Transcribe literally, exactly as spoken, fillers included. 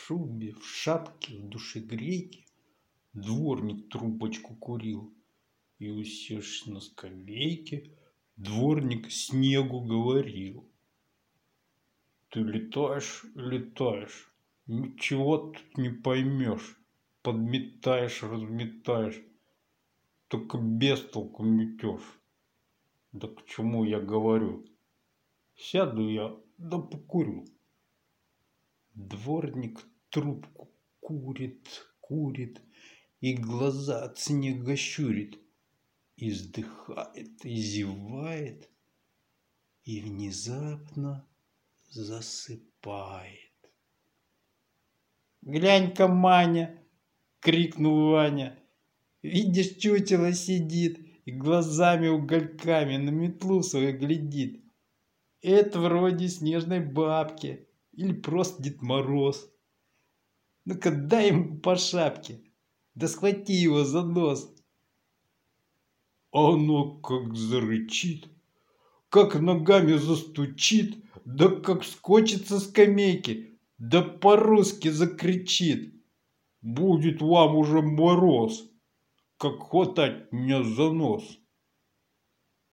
шубе, в шапке, в душегрейке дворник трубочку курил. И, усевшись на скамейке, дворник снегу говорил: ты летаешь, летаешь, ничего тут не поймешь, подметаешь, разметаешь, только без толку метешь. Да к чему я говорю? Сяду я, да покурю. Дворник трубку курит, курит, и глаза от снега щурит, и вздыхает, и зевает, и внезапно засыпает. «Глянь-ка, Маня!» — крикнул Ваня. «Видишь, чучело сидит и глазами угольками на метлу свою глядит. Это вроде снежной бабки или просто Дед Мороз. Ну-ка дай ему по шапке, да схвати его за нос». А оно как зарычит, как ногами застучит, да как скочит со скамейки, да по-русски закричит: будет вам уже мороз, как хватать меня за нос.